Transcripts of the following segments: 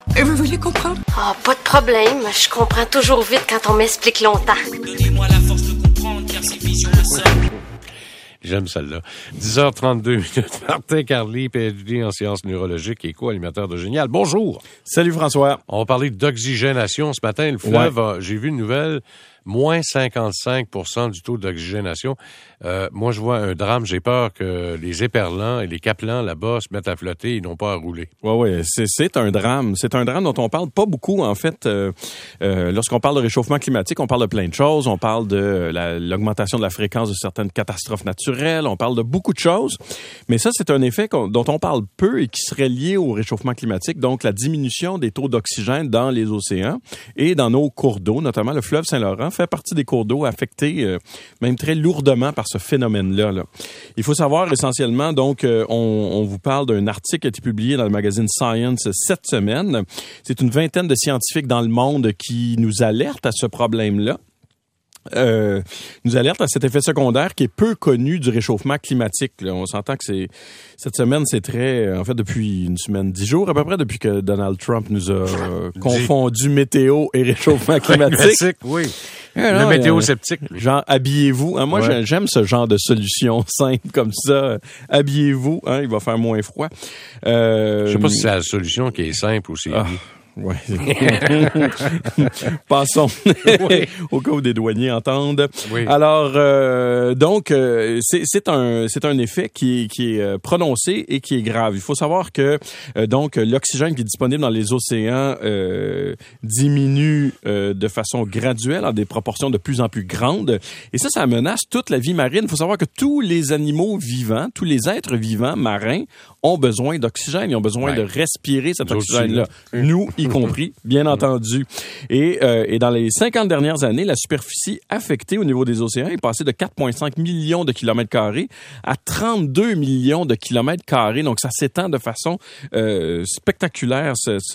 Et vous voulez comprendre? Ah, pas de problème. Je comprends toujours vite quand on m'explique longtemps. Donnez-moi la force de comprendre, car ces visions me semblent. J'aime celle-là. 10h32. Martin Carly, PhD en sciences neurologiques et co-animateur de Génial. Bonjour. Salut François. On va parler d'oxygénation ce matin. Le fleuve, j'ai vu une nouvelle, moins 55% du taux d'oxygénation. Moi, je vois un drame. J'ai peur que les éperlans et les caplans là-bas se mettent à flotter. Ils n'ont pas à rouler. Oui, c'est un drame. C'est un drame dont on parle pas beaucoup, en fait. Lorsqu'on parle de réchauffement climatique, on parle de plein de choses. On parle de l'augmentation de la fréquence de certaines catastrophes naturelles. On parle de beaucoup de choses. Mais ça, c'est un effet dont on parle peu et qui serait lié au réchauffement climatique. Donc, la diminution des taux d'oxygène dans les océans et dans nos cours d'eau, notamment le fleuve Saint-Laurent, fait partie des cours d'eau affectés même très lourdement par ce phénomène-là. Là. Il faut savoir essentiellement, donc, on vous parle d'un article qui a été publié dans le magazine Science cette semaine. C'est une vingtaine de scientifiques dans le monde qui nous alertent à ce problème-là. Nous alerte à cet effet secondaire qui est peu connu du réchauffement climatique. Là. On s'entend que cette semaine, c'est très... En fait, depuis une semaine, 10 jours à peu près, depuis que Donald Trump nous a confondu météo et réchauffement climatique. Oui. Le météo-sceptique. Genre, habillez-vous. Hein, moi, j'aime ce genre de solution simple comme ça. Habillez-vous, hein, il va faire moins froid. Je sais pas si c'est la solution qui est simple ou c'est... Ouais. Passons au cas où des douaniers entendent. Oui. Alors, donc, c'est un effet qui est prononcé et qui est grave. Il faut savoir que donc l'oxygène qui est disponible dans les océans diminue de façon graduelle à des proportions de plus en plus grandes. Et ça menace toute la vie marine. Il faut savoir que tous les animaux vivants, tous les êtres vivants marins ont besoin d'oxygène. Ils ont besoin de respirer cet oxygène-là. Nous y compris, bien entendu. Et dans les 50 dernières années, la superficie affectée au niveau des océans est passée de 4,5 millions de kilomètres carrés à 32 millions de kilomètres carrés. Donc, ça s'étend de façon spectaculaire,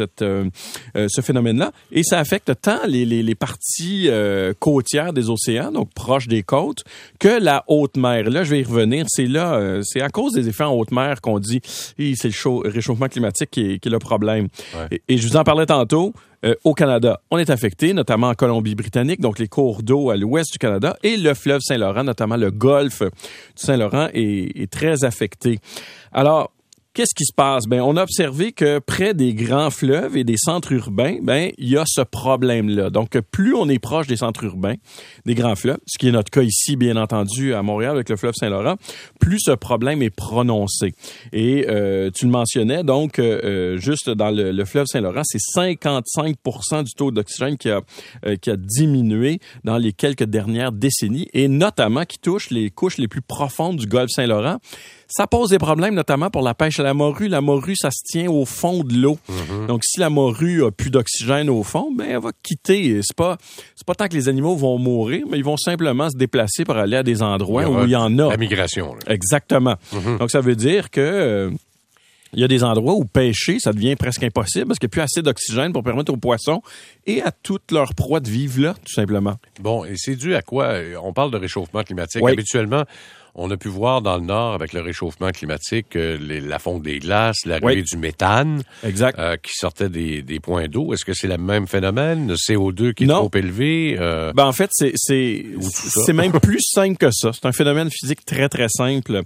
ce phénomène-là. Et ça affecte tant les parties côtières des océans, donc proches des côtes, que la haute mer. Là, je vais y revenir. C'est à cause des effets en haute mer qu'on dit c'est le réchauffement climatique qui est le problème. Ouais. Et je vous en parlais tantôt. Au Canada, on est affecté, notamment en Colombie-Britannique, donc les cours d'eau à l'ouest du Canada, et le fleuve Saint-Laurent, notamment le golfe du Saint-Laurent, est très affecté. Alors, qu'est-ce qui se passe? Ben, on a observé que près des grands fleuves et des centres urbains, il y a ce problème-là. Donc, plus on est proche des centres urbains, des grands fleuves, ce qui est notre cas ici, bien entendu, à Montréal avec le fleuve Saint-Laurent, plus ce problème est prononcé. Et tu le mentionnais, donc, juste dans le fleuve Saint-Laurent, c'est 55% du taux d'oxygène qui a diminué dans les quelques dernières décennies, et notamment qui touche les couches les plus profondes du golfe Saint-Laurent. Ça pose des problèmes, notamment pour la pêche à la morue. La morue, ça se tient au fond de l'eau. Mm-hmm. Donc, si la morue a plus d'oxygène au fond, elle va quitter. C'est pas tant que les animaux vont mourir, mais ils vont simplement se déplacer pour aller à des endroits où il y en a. La migration. Là. Exactement. Mm-hmm. Donc, ça veut dire que... il y a des endroits où pêcher, ça devient presque impossible parce qu'il n'y a plus assez d'oxygène pour permettre aux poissons et à toutes leurs proies de vivre là, tout simplement. Bon, et c'est dû à quoi? On parle de réchauffement climatique. Oui. Habituellement, on a pu voir dans le Nord, avec le réchauffement climatique, la fonte des glaces, l'arrivée du méthane qui sortait des points d'eau. Est-ce que c'est le même phénomène? Le CO2 qui est trop élevé? En fait, c'est même plus simple que ça. C'est un phénomène physique très, très simple.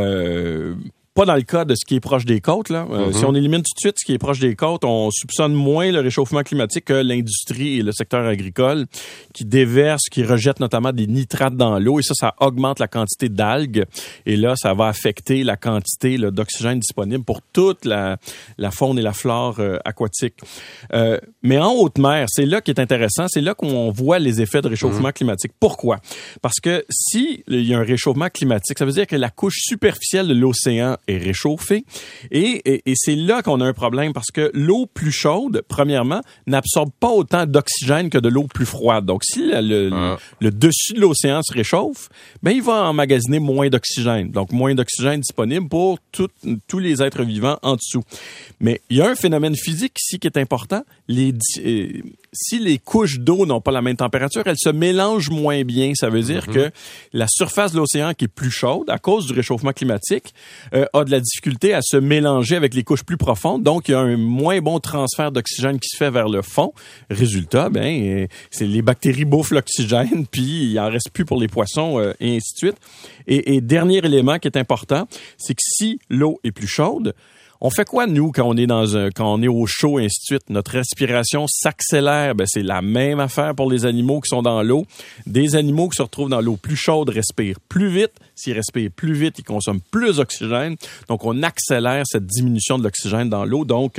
Pas dans le cas de ce qui est proche des côtes. Là. Si on élimine tout de suite ce qui est proche des côtes, on soupçonne moins le réchauffement climatique que l'industrie et le secteur agricole qui déversent, qui rejettent notamment des nitrates dans l'eau. Et ça augmente la quantité d'algues. Et là, ça va affecter la quantité d'oxygène disponible pour toute la faune et la flore aquatique. Mais en haute mer, c'est là qui est intéressant. C'est là qu'on voit les effets de réchauffement climatique. Pourquoi? Parce que si il y a un réchauffement climatique, ça veut dire que la couche superficielle de l'océan est réchauffée. Et c'est là qu'on a un problème parce que l'eau plus chaude, premièrement, n'absorbe pas autant d'oxygène que de l'eau plus froide. Donc, si le dessus de l'océan se réchauffe, il va emmagasiner moins d'oxygène. Donc, moins d'oxygène disponible pour tous les êtres vivants en dessous. Mais il y a un phénomène physique ici qui est important. si les couches d'eau n'ont pas la même température, elles se mélangent moins bien. Ça veut dire que la surface de l'océan qui est plus chaude à cause du réchauffement climatique a de la difficulté à se mélanger avec les couches plus profondes. Donc, il y a un moins bon transfert d'oxygène qui se fait vers le fond. Résultat, c'est les bactéries bouffent l'oxygène, puis il en reste plus pour les poissons et ainsi de suite. Et dernier élément qui est important, c'est que si l'eau est plus chaude, on fait quoi, nous, quand on est au chaud, et ainsi de suite? Notre respiration s'accélère. C'est la même affaire pour les animaux qui sont dans l'eau. Des animaux qui se retrouvent dans l'eau plus chaude respirent plus vite. S'ils respirent plus vite, ils consomment plus d'oxygène. Donc, on accélère cette diminution de l'oxygène dans l'eau. Donc,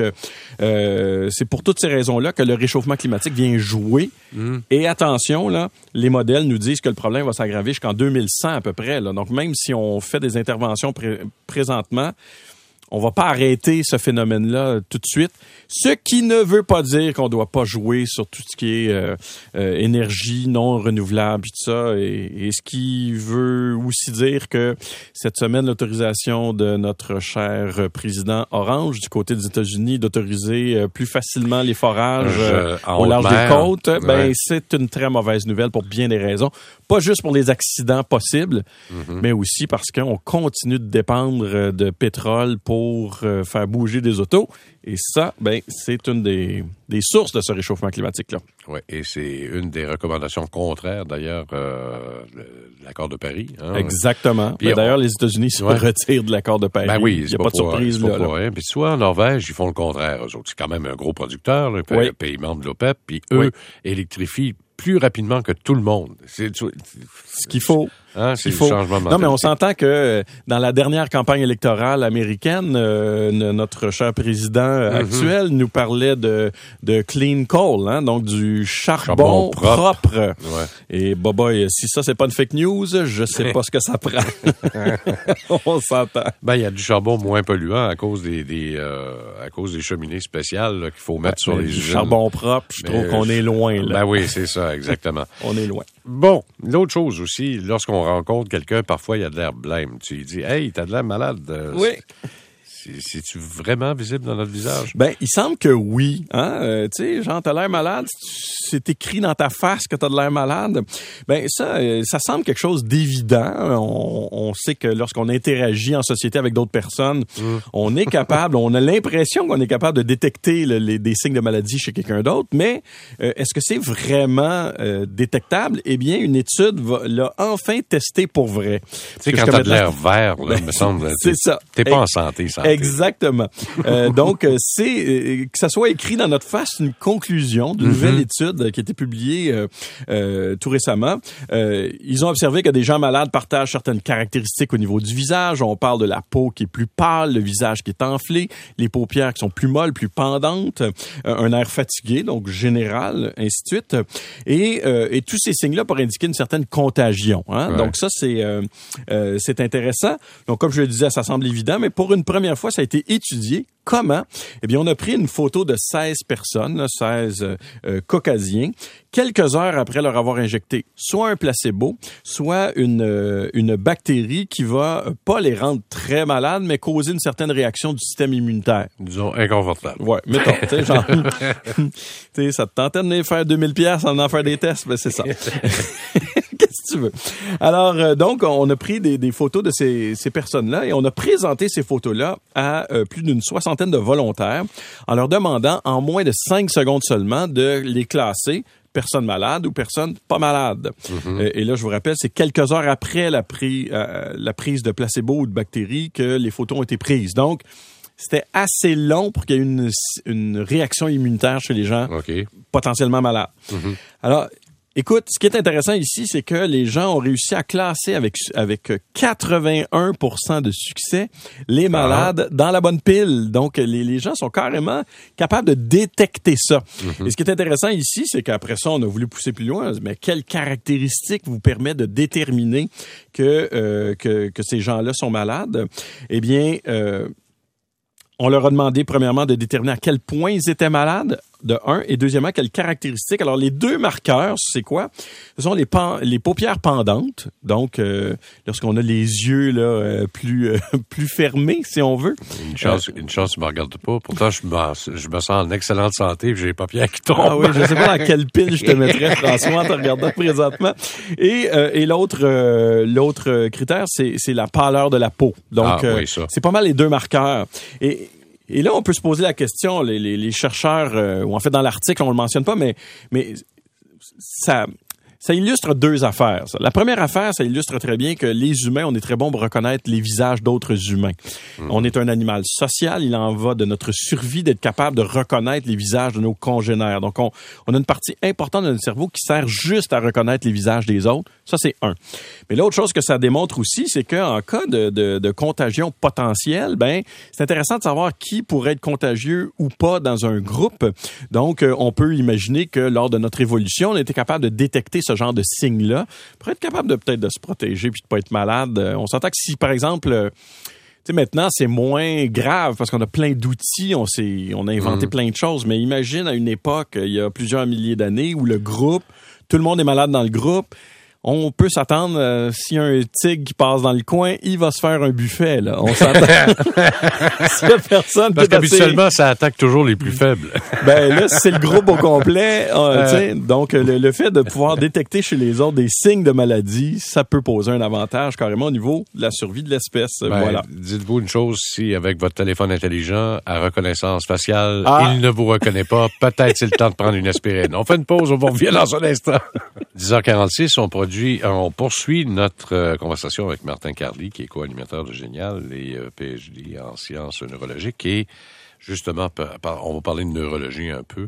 c'est pour toutes ces raisons-là que le réchauffement climatique vient jouer. Et attention, là, les modèles nous disent que le problème va s'aggraver jusqu'en 2100 à peu près. Là. Donc, même si on fait des interventions présentement, on va pas arrêter ce phénomène-là tout de suite. Ce qui ne veut pas dire qu'on doit pas jouer sur tout ce qui est énergie non renouvelable et tout ça. Et ce qui veut aussi dire que cette semaine, l'autorisation de notre cher président Orange du côté des États-Unis d'autoriser plus facilement les forages au large des côtes, c'est une très mauvaise nouvelle pour bien des raisons. Pas juste pour les accidents possibles, mais aussi parce qu'on continue de dépendre de pétrole pour faire bouger des autos. Et ça, c'est une des sources de ce réchauffement climatique-là. Oui, et c'est une des recommandations contraires, d'ailleurs, de l'accord de Paris. Hein? Exactement. D'ailleurs, les États-Unis se retirent de l'accord de Paris. Oui, il n'y a pas de surprise là. Puis tu vois, en Norvège, ils font le contraire. Eux autres, c'est quand même un gros producteur, là, pays membre de l'OPEP, puis eux électrifient plus rapidement que tout le monde. C'est ce qu'il faut. Hein, c'est le changement de mentalité. Non, mais on s'entend que dans la dernière campagne électorale américaine, notre cher président actuel nous parlait de clean coal, hein, donc du charbon propre. Ouais. Et boboy, si ça c'est pas une fake news, je sais pas ce que ça prend. On s'entend. Il y a du charbon moins polluant à cause des cheminées spéciales là, qu'il faut mettre sur les usines. Du charbon propre, je trouve qu'on est loin là. Oui, c'est ça, exactement. On est loin. Bon, l'autre chose aussi, lorsqu'on rencontre quelqu'un, parfois il y a de l'air blême. Tu lui dis, hey, t'as de l'air malade. Oui. C'est-tu vraiment visible dans notre visage? Il semble que oui. Hein? Tu sais, genre, t'as l'air malade, c'est écrit dans ta face que t'as de l'air malade. Ça semble quelque chose d'évident. On sait que lorsqu'on interagit en société avec d'autres personnes, on est capable, on a l'impression qu'on est capable de détecter des signes de maladie chez quelqu'un d'autre, mais est-ce que c'est vraiment détectable? Eh bien, une étude l'a enfin testé pour vrai. Tu sais, quand t'as de l'air vert, là, me semble, c'est ça. T'es pas en santé. Exactement. Donc, c'est que ça soit écrit dans notre face une conclusion d'une nouvelle étude qui a été publiée tout récemment. Ils ont observé que des gens malades partagent certaines caractéristiques au niveau du visage. On parle de la peau qui est plus pâle, le visage qui est enflé, les paupières qui sont plus molles, plus pendantes, un air fatigué, donc général, ainsi de suite. Et tous ces signes-là pour indiquer une certaine contagion. Hein? Ouais. Donc ça, c'est intéressant. Donc comme je le disais, ça semble évident, mais pour une première fois, ça a été étudié. Comment? Eh bien, on a pris une photo de 16 personnes, 16 caucasiens, quelques heures après leur avoir injecté soit un placebo, soit une bactérie qui va pas les rendre très malades, mais causer une certaine réaction du système immunitaire. Disons inconfortable. Ouais, mettons, tu sais, genre, tu sais, ça te tentait de les faire 2000$ en faire des tests, c'est ça. Qu'est-ce que tu veux? Alors, donc, on a pris des photos de ces personnes-là et on a présenté ces photos-là à plus d'une soixantaine de volontaires en leur demandant en moins de 5 secondes seulement de les classer personnes malades ou personnes pas malades. Et là, je vous rappelle, c'est quelques heures après la prise de placebo ou de bactéries que les photos ont été prises. Donc, c'était assez long pour qu'il y ait une réaction immunitaire chez les gens potentiellement malades. Alors, écoute, ce qui est intéressant ici, c'est que les gens ont réussi à classer avec 81% de succès les malades dans la bonne pile. Donc, les gens sont carrément capables de détecter ça. Et ce qui est intéressant ici, c'est qu'après ça, on a voulu pousser plus loin. Mais quelles caractéristiques vous permettent de déterminer que ces gens-là sont malades? Eh bien, on leur a demandé, premièrement, de déterminer à quel point ils étaient malades. de 1 et deuxièmement, quelles caractéristiques. Alors, les deux marqueurs, c'est quoi? Ce sont les paupières pendantes. Donc, lorsqu'on a les yeux là plus fermés, si on veut. Une chance, tu me regardes pas. Pourtant, je me sens en excellente santé et j'ai les paupières qui tombent. Ah oui, je sais pas dans quelle pile je te mettrais, François, en te regardant présentement. Et l'autre critère, c'est la pâleur de la peau. Donc, oui, c'est pas mal les deux marqueurs. Et là, on peut se poser la question, les chercheurs, ou en fait dans l'article, on le mentionne pas, mais ça illustre deux affaires. Ça. La première affaire, ça illustre très bien que les humains, on est très bons pour reconnaître les visages d'autres humains. On est un animal social, il en va de notre survie d'être capable de reconnaître les visages de nos congénères. Donc, on a une partie importante de notre cerveau qui sert juste à reconnaître les visages des autres. Ça, c'est un. Mais l'autre chose que ça démontre aussi, c'est qu'en cas de contagion potentielle, c'est intéressant de savoir qui pourrait être contagieux ou pas dans un groupe. Donc, on peut imaginer que lors de notre évolution, on était capable de détecter ce genre de signes-là pour être capable de peut-être de se protéger puis de pas être malade. On s'entend que si, par exemple, maintenant, c'est moins grave parce qu'on a plein d'outils, on a inventé plein de choses, mais imagine à une époque, il y a plusieurs milliers d'années, où tout le monde est malade dans le groupe. On peut s'attendre, s'il y a un tigre qui passe dans le coin, il va se faire un buffet, là. On s'attend. S'il y a personne parce qu'habituellement, ça attaque toujours les plus faibles. Là, c'est le groupe au complet. Donc, le fait de pouvoir détecter chez les autres des signes de maladie, ça peut poser un avantage carrément au niveau de la survie de l'espèce. Voilà. Dites-vous une chose, si avec votre téléphone intelligent, à reconnaissance faciale, il ne vous reconnaît pas, peut-être c'est le temps de prendre une aspirine. On fait une pause, on va revenir dans un instant. 10h46, on poursuit notre conversation avec Martin Carly, qui est co-animateur de Génial et PhD en sciences neurologiques. Et justement, on va parler de neurologie un peu.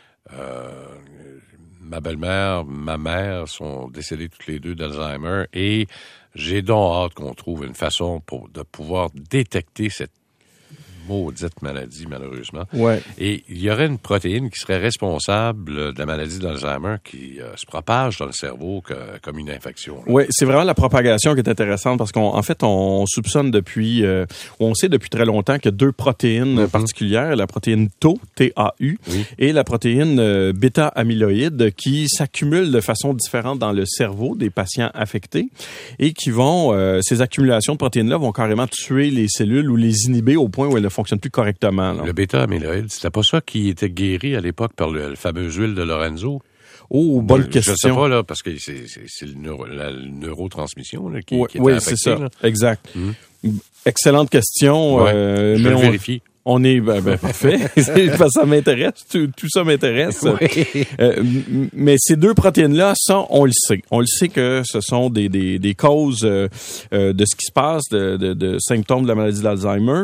Ma belle-mère, ma mère sont décédées toutes les deux d'Alzheimer et j'ai donc hâte qu'on trouve une façon de pouvoir détecter cette maudite maladie, malheureusement. Ouais. Et il y aurait une protéine qui serait responsable de la maladie d'Alzheimer qui se propage dans le cerveau comme une infection. Oui, c'est vraiment la propagation qui est intéressante parce qu'en fait, on soupçonne on sait depuis très longtemps qu'il y a deux protéines particulières, la protéine Tau, T-A-U, et la protéine bêta-amyloïde qui s'accumulent de façon différente dans le cerveau des patients affectés et qui ces accumulations de protéines-là vont carrément tuer les cellules ou les inhiber au point où elles ne fonctionnent plus correctement. Là. Le bêta-amyloïde, c'était pas ça qui était guéri à l'époque par la fameuse huile de Lorenzo? Oh, bonne question. Je sais pas, là, parce que c'est la neurotransmission là, qui est oui, affectée. C'est ça. Là. Exact. Excellente question. Je le vérifie. On est parfait. Ça m'intéresse. Tout ça m'intéresse. Oui. Mais ces deux protéines-là, ça, on le sait. On le sait que ce sont des causes de ce qui se passe, de symptômes de la maladie d'Alzheimer.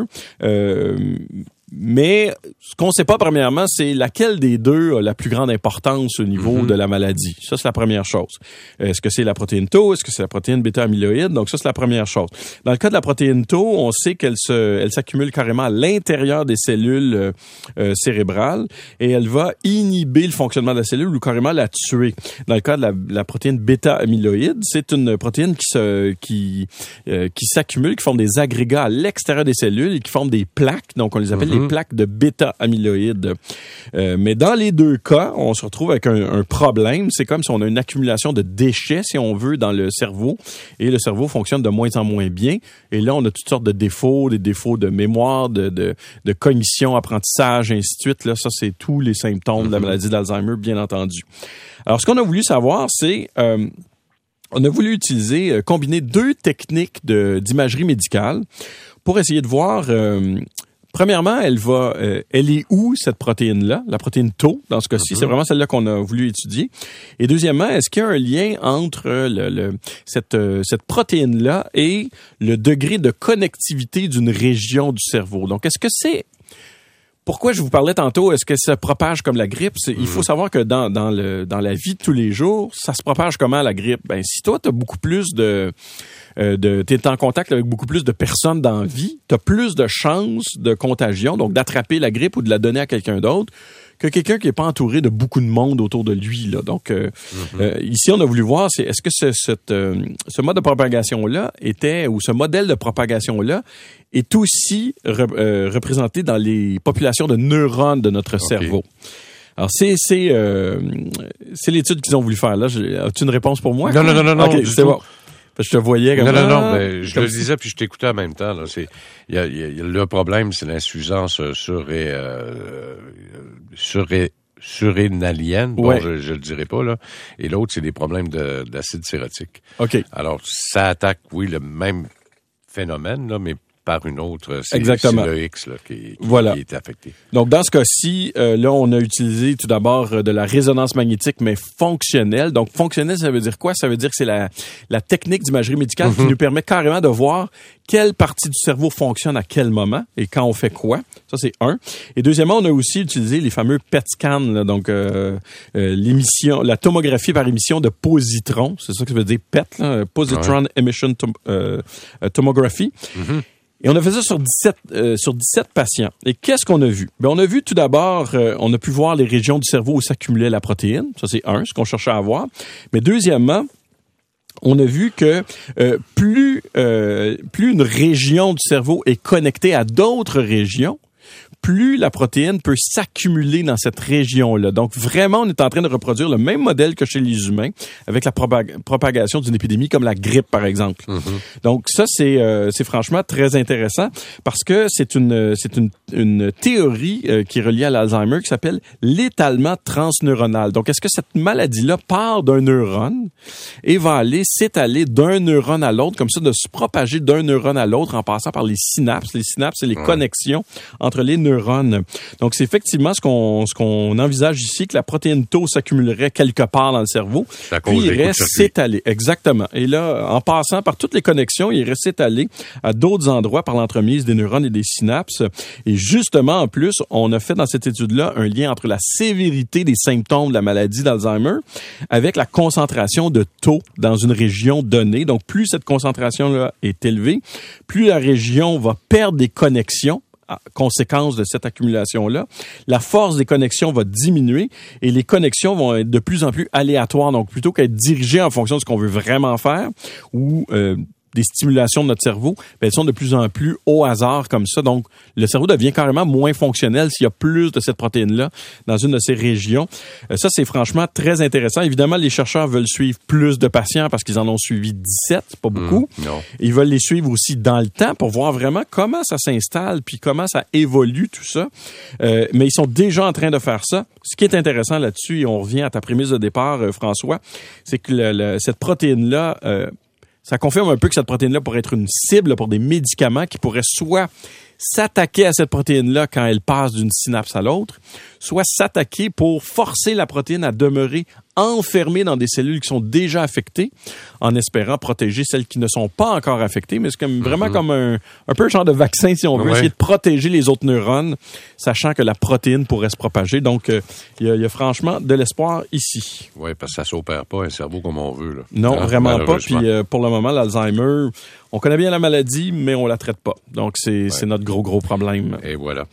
Mais ce qu'on ne sait pas, premièrement, c'est laquelle des deux a la plus grande importance au niveau de la maladie. Ça, c'est la première chose. Est-ce que c'est la protéine Tau? Est-ce que c'est la protéine bêta-amyloïde? Donc, ça, c'est la première chose. Dans le cas de la protéine Tau, on sait qu'elle s'accumule carrément à l'intérieur des cellules cérébrales et elle va inhiber le fonctionnement de la cellule ou carrément la tuer. Dans le cas de la protéine bêta-amyloïde, c'est une protéine qui s'accumule, qui forme des agrégats à l'extérieur des cellules et qui forment des plaques. Donc, on les appelle les plaques de bêta-amyloïde. Mais dans les deux cas, on se retrouve avec un problème. C'est comme si on a une accumulation de déchets, si on veut, dans le cerveau. Et le cerveau fonctionne de moins en moins bien. Et là, on a toutes sortes de défauts, des défauts de mémoire, de cognition, apprentissage, et ainsi de suite. Là, ça, c'est tous les symptômes de la maladie d'Alzheimer, bien entendu. Alors, ce qu'on a voulu savoir, c'est... on a voulu combiner deux techniques d'imagerie médicale pour essayer de voir... Premièrement, elle est où cette protéine-là, la protéine Tau dans ce cas-ci, c'est vraiment celle-là qu'on a voulu étudier. Et deuxièmement, est-ce qu'il y a un lien entre cette protéine-là et le degré de connectivité d'une région du cerveau? Donc, est-ce que c'est pourquoi je vous parlais tantôt, est-ce que ça propage comme la grippe? Il faut savoir que dans la vie de tous les jours, ça se propage comment la grippe? Ben, si toi, tu as beaucoup plus t'es en contact avec beaucoup plus de personnes dans la vie, tu as plus de chances de contagion, donc d'attraper la grippe ou de la donner à quelqu'un d'autre, que quelqu'un qui n'est pas entouré de beaucoup de monde autour de lui. Là. Donc, ici, on a voulu voir, est-ce que ce mode de propagation-là ce modèle de propagation-là est aussi représenté dans les populations de neurones de notre cerveau. Alors, c'est l'étude qu'ils ont voulu faire. Là, as-tu une réponse pour moi? Non. OK, c'est bon. Parce que je te voyais comme ça. Non, mais je le disais puis je t'écoutais en même temps. Là. Il y a le problème, c'est l'insuffisance surrénalienne. Bon, je le dirai pas, là. Et l'autre, c'est des problèmes d'acide sérotique. OK. Alors, ça attaque, oui, le même phénomène, là, mais par une autre, c'est le X là, qui est affecté. Donc, dans ce cas-ci, là, on a utilisé tout d'abord de la résonance magnétique, mais fonctionnelle. Donc, fonctionnelle, ça veut dire quoi? Ça veut dire que c'est la technique d'imagerie médicale qui nous permet carrément de voir quelle partie du cerveau fonctionne à quel moment et quand on fait quoi. Ça, c'est un. Et deuxièmement, on a aussi utilisé les fameux PET scans, là, donc l'émission, la tomographie par émission de positrons. C'est ça que ça veut dire PET, là, Positron Emission Tomography. Et on a fait ça sur 17 patients. Et qu'est-ce qu'on a vu? Ben, on a vu tout d'abord, on a pu voir les régions du cerveau où s'accumulait la protéine. Ça, c'est ce qu'on cherchait à voir. Mais deuxièmement, on a vu que plus une région du cerveau est connectée à d'autres régions, plus la protéine peut s'accumuler dans cette région-là. Donc, vraiment, on est en train de reproduire le même modèle que chez les humains avec la propagation d'une épidémie comme la grippe, par exemple. Donc, ça, c'est franchement très intéressant parce que c'est une théorie qui est reliée à l'Alzheimer qui s'appelle l'étalement transneuronal. Donc, est-ce que cette maladie-là part d'un neurone et va aller s'étaler d'un neurone à l'autre, comme ça, de se propager d'un neurone à l'autre en passant par les synapses. Les synapses, c'est les connexions entre les neurones. Donc, c'est effectivement ce qu'on envisage ici, que la protéine tau s'accumulerait quelque part dans le cerveau, puis il irait s'étaler. Exactement. Et là, en passant par toutes les connexions, il irait s'étaler à d'autres endroits par l'entremise des neurones et des synapses. Et justement, en plus, on a fait dans cette étude-là un lien entre la sévérité des symptômes de la maladie d'Alzheimer avec la concentration de tau dans une région donnée. Donc, plus cette concentration-là est élevée, plus la région va perdre des connexions. Conséquence de cette accumulation-là, la force des connexions va diminuer et les connexions vont être de plus en plus aléatoires. Donc, plutôt qu'être dirigées en fonction de ce qu'on veut vraiment faire ou des stimulations de notre cerveau, ben, elles sont de plus en plus au hasard comme ça. Donc, le cerveau devient carrément moins fonctionnel s'il y a plus de cette protéine-là dans une de ces régions. Ça, c'est franchement très intéressant. Évidemment, les chercheurs veulent suivre plus de patients parce qu'ils en ont suivi 17, c'est pas beaucoup. Non. Ils veulent les suivre aussi dans le temps pour voir vraiment comment ça s'installe puis comment ça évolue, tout ça. Mais ils sont déjà en train de faire ça. Ce qui est intéressant là-dessus, et on revient à ta prémisse de départ, François, c'est que cette protéine-là... ça confirme un peu que cette protéine-là pourrait être une cible pour des médicaments qui pourraient soit s'attaquer à cette protéine-là quand elle passe d'une synapse à l'autre, soit s'attaquer pour forcer la protéine à demeurer enfermée dans des cellules qui sont déjà affectées, en espérant protéger celles qui ne sont pas encore affectées. Mais c'est vraiment comme un peu un genre de vaccin, si on veut, essayer de protéger les autres neurones, sachant que la protéine pourrait se propager. Donc, il y a franchement de l'espoir ici. Oui, parce que ça s'opère pas un cerveau comme on veut. Là. Non, vraiment pas. Puis pour le moment, l'Alzheimer, on connaît bien la maladie, mais on la traite pas. Donc, c'est notre gros problème. Et voilà.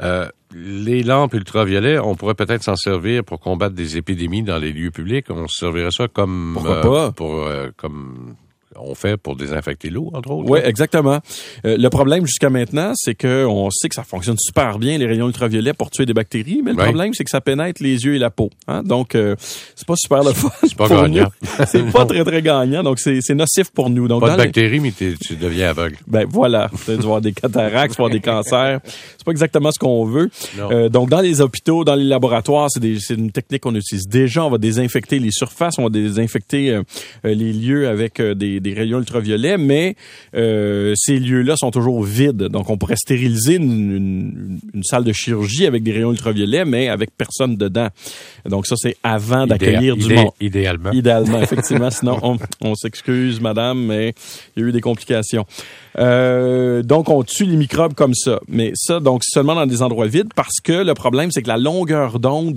Les lampes ultraviolets, on pourrait peut-être s'en servir pour combattre des épidémies dans les lieux publics. On se servirait ça comme... Pourquoi pas? Comme on fait pour désinfecter l'eau, entre autres. Oui, exactement. Le problème jusqu'à maintenant, c'est que on sait que ça fonctionne super bien, les rayons ultraviolets, pour tuer des bactéries, mais le problème, c'est que ça pénètre les yeux et la peau. Hein? Donc, c'est pas super le fun. C'est pas gagnant. C'est pas très gagnant, donc c'est nocif pour nous. Donc, pas de bactéries, mais tu deviens aveugle. Ben voilà, tu vas avoir des cataractes, tu vas avoir des cancers. C'est pas exactement ce qu'on veut. Donc, dans les hôpitaux, dans les laboratoires, c'est une technique qu'on utilise déjà. On va désinfecter les surfaces, on va désinfecter les lieux avec des rayons ultraviolets, mais ces lieux-là sont toujours vides. Donc, on pourrait stériliser une salle de chirurgie avec des rayons ultraviolets, mais avec personne dedans. Donc, ça, c'est avant d'accueillir du monde. Idéalement, effectivement. Sinon, on s'excuse, madame, mais il y a eu des complications. Donc, on tue les microbes comme ça. Mais ça, donc, seulement dans des endroits vides, parce que le problème, c'est que la longueur d'onde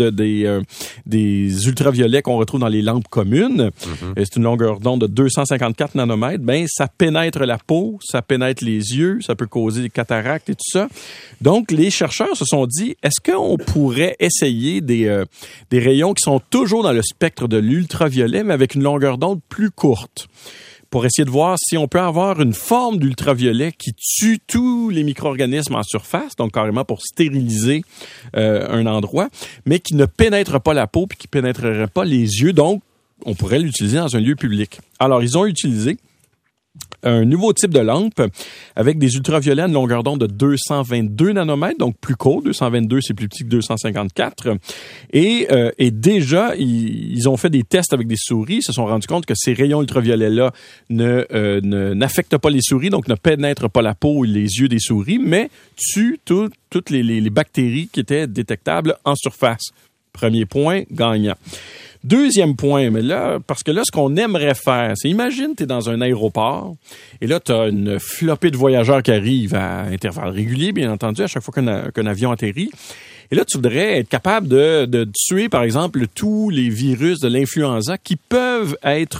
des ultraviolets qu'on retrouve dans les lampes communes, c'est une longueur d'onde de 254 nanomètres, ben, ça pénètre la peau, ça pénètre les yeux, ça peut causer des cataractes et tout ça. Donc, les chercheurs se sont dit, est-ce qu'on pourrait essayer des rayons qui sont toujours dans le spectre de l'ultraviolet, mais avec une longueur d'onde plus courte? pour essayer de voir si on peut avoir une forme d'ultraviolet qui tue tous les micro-organismes en surface, donc carrément pour stériliser un endroit, mais qui ne pénètre pas la peau puis qui pénétrerait pas les yeux, donc on pourrait l'utiliser dans un lieu public. Alors, ils ont utilisé un nouveau type de lampe avec des ultraviolets à une longueur d'onde de 222 nanomètres, donc plus court. 222, c'est plus petit que 254. Et déjà, ils ont fait des tests avec des souris. Ils se sont rendus compte que ces rayons ultraviolets-là n'affectent pas les souris, donc ne pénètrent pas la peau et les yeux des souris, mais tuent toutes les bactéries qui étaient détectables en surface. Premier point, gagnant. Deuxième point, mais là, parce que là, ce qu'on aimerait faire, c'est, imagine, t'es dans un aéroport, et là, t'as une flopée de voyageurs qui arrivent à intervalles réguliers, bien entendu, à chaque fois qu'un avion atterrit. Et là, tu voudrais être capable de tuer, par exemple, tous les virus de l'influenza qui peuvent être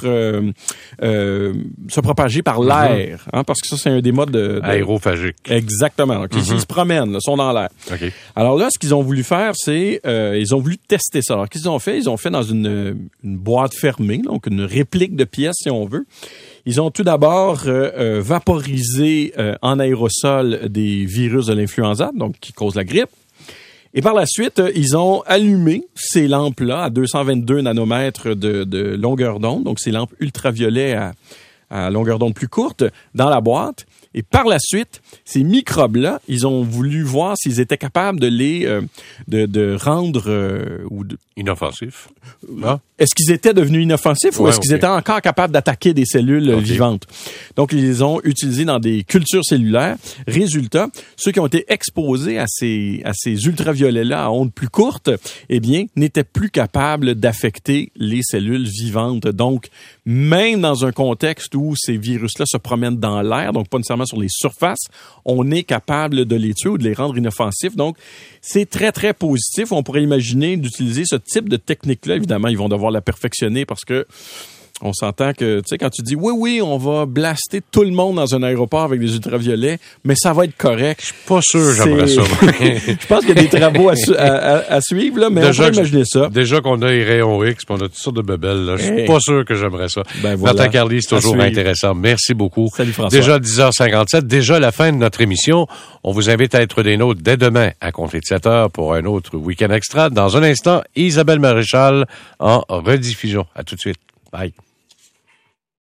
se propager par l'air, hein, parce que ça, c'est un des modes aérophagique. Exactement. Donc, ils se promènent, là, sont dans l'air. Okay. Alors là, ce qu'ils ont voulu faire, c'est ils ont voulu tester ça. Alors, qu'est-ce qu'ils ont fait? Ils ont fait dans une boîte fermée, donc une réplique de pièce, si on veut. Ils ont tout d'abord vaporisé en aérosol des virus de l'influenza, donc qui causent la grippe. Et par la suite, ils ont allumé ces lampes-là à 222 nanomètres de longueur d'onde, donc ces lampes ultraviolets à longueur d'onde plus courte, dans la boîte. Et par la suite, ces microbes-là, ils ont voulu voir s'ils étaient capables de les de rendre inoffensifs. Est-ce qu'ils étaient devenus inoffensifs ou est-ce qu'ils étaient encore capables d'attaquer des cellules vivantes? Donc, ils les ont utilisés dans des cultures cellulaires. Résultat, ceux qui ont été exposés à ces ultraviolets-là à ondes plus courtes, eh bien, n'étaient plus capables d'affecter les cellules vivantes. Donc, même dans un contexte où ces virus-là se promènent dans l'air, donc pas nécessairement sur les surfaces, on est capable de les tuer ou de les rendre inoffensifs. Donc, c'est très, très positif. On pourrait imaginer d'utiliser ce type de technique-là. Évidemment, ils vont devoir la perfectionner parce que on s'entend que, tu sais, quand tu dis oui, on va blaster tout le monde dans un aéroport avec des ultraviolets, mais ça va être correct. Je suis pas sûr, j'aimerais ça. Je pense qu'il y a des travaux à suivre, là, mais déjà on peut imaginer ça. Déjà qu'on a les rayons X, puis on a toutes sortes de bebelles, là. Je suis pas sûr que j'aimerais ça. Ben voilà. Martin Carly, c'est toujours intéressant. Merci beaucoup. Salut François. Déjà 10h57, déjà la fin de notre émission. On vous invite à être des nôtres dès demain à compter de 7h pour un autre week-end extra. Dans un instant, Isabelle Maréchal en rediffusion. À tout de suite. Bye.